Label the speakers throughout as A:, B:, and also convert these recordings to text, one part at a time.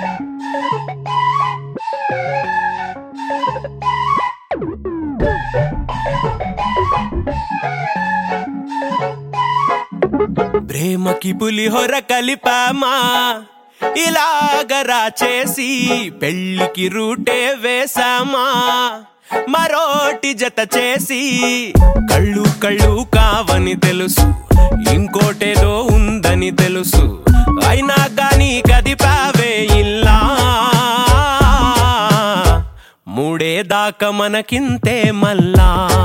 A: ప్రేమకి పులిహోర కలిపామా ఇలాగరా చేసి, పెళ్ళికి రూటే వేసామా మరోటి జత చేసి. కళ్ళు కళ్ళు కావని తెలుసు, ఇంకోటేదో ఉందని తెలుసు, అయినా కానీ కదిపావే ఇల్లా. మూడే దాకా మనకింతే మల్లా.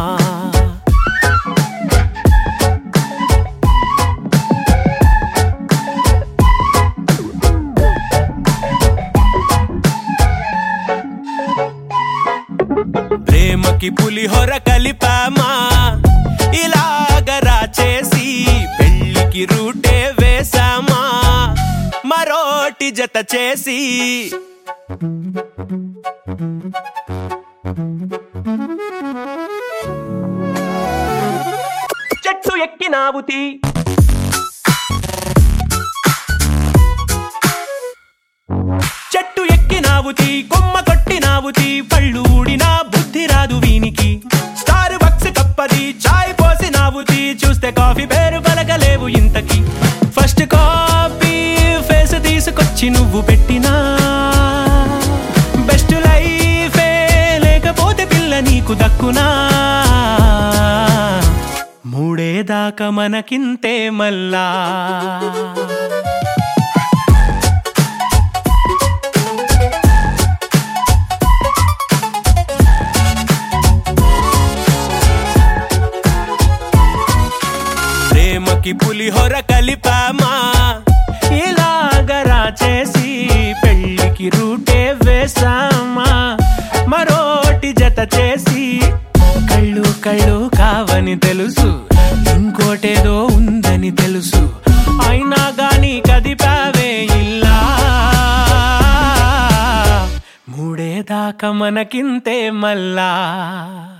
A: ప్రేమకి పులిహోర కలిపామా ఇలాగరా చేసి, పెళ్ళికి రూటే వేసామా మరోటి జత చేసి. చెట్టు ఎక్కినావుతి చెట్టు ఎక్కినావుతి, కొమ్మ కొట్టినావుతి, పళ్ళు ఊడినా బుద్ధి రాదు వీనికి. స్టార్ బక్స్ కప్పది, చాయ్ పోసినావుతి, చూస్తే కాఫీ పేరు పలకలేవు ఇంతకి. ఫస్ట్ కాపీ ఫేస్ తీసుకొచ్చి నువ్వు పెట్టినా బెస్ట్ లైఫే, లేకపోతే పిల్ల నీకు దక్కునా. మూడే దాకా మనకింతే మల్లా. ప్రేమకి పులిహోర కలిపామా ఇలాగరా చేసి, పెళ్ళికి రూటే వేసామా మరోటి జత చేసి. కళ్ళు కళ్ళు కావని తెలుసు, ఇంకోటేదో ఉందని తెలుసు, అయినా గాని కదిపావే ఇల్లా. మూడే దాకా మనకింతే మల్లా.